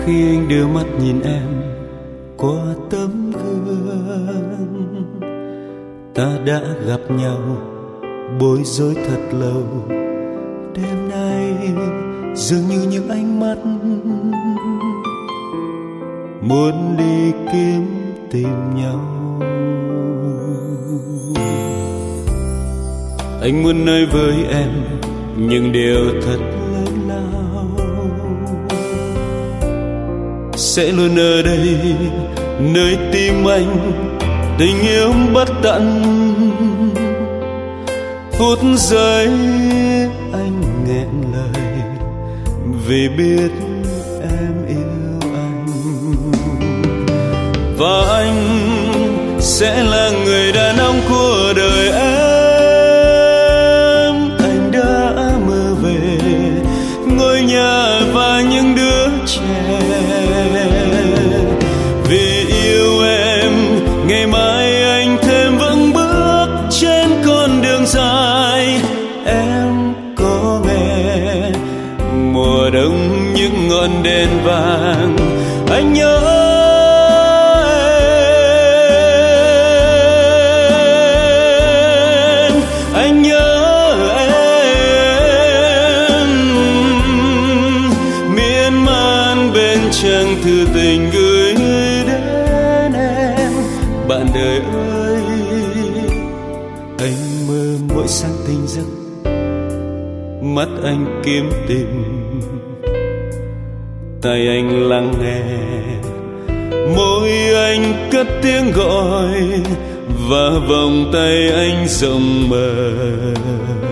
khi anh đưa mắt nhìn em qua tấm gương. Ta đã gặp nhau bối rối thật lâu, đêm nay dường như những ánh mắt muốn đi kiếm tìm nhau. Anh muốn nói với em những điều thật lớn lao, sẽ luôn ở đây nơi tim anh, tình yêu bất tận. Phút giây anh nghẹn lời vì biết em yêu anh, và anh sẽ là người đàn ông của đời em. Anh đã mơ về ngôi nhà và những đứa trẻ, vì yêu em ngày mai anh thêm vững bước trên con đường dài. Em có nghe mùa đông những ngọn đèn vàng, anh nhớ em, anh nhớ em, miên man bên trang thư tình gửi đến em. Bạn đời ơi, anh mơ mỗi sáng tỉnh giấc, mắt anh kiếm tìm, tay anh lắng nghe, môi anh cất tiếng gọi, và vòng tay anh rộng mở.